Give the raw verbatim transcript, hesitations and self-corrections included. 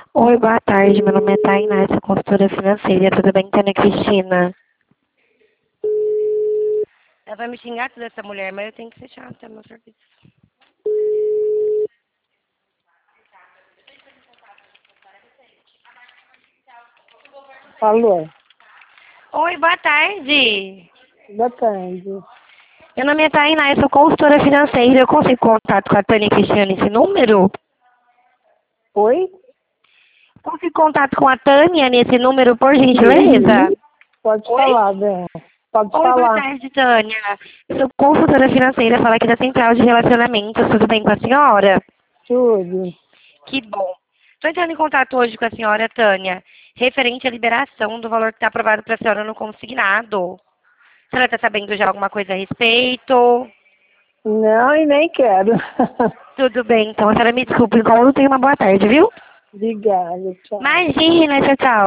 Oi, boa tarde. Meu nome é Tainá, sou consultora financeira. Tudo bem, Tânia Cristina? Ela vai me xingar toda essa mulher, mas eu tenho que ser chata, meu serviço. Alô, Oi, boa tarde. boa tarde. Meu nome é Tainá, eu sou consultora financeira. Eu consigo contato com a Tânia Cristina nesse número? Oi? Consigo contato com a Tânia nesse número, por Sim, gentileza? pode Oi? falar, Bem. Pode Oi, boa falar. tarde, Tânia. Eu sou consultora financeira, falo aqui da Central de Relacionamentos. Tudo bem com a senhora? Tudo. Que bom. Estou entrando em contato hoje com a senhora Tânia, referente à liberação do valor que está aprovado para a senhora no consignado. A senhora está sabendo já alguma coisa a respeito? Não, e nem quero. Tudo bem, então a senhora me desculpe, então eu tenho uma boa tarde, viu? Obrigada, tchau. Imagina, tchau, tchau.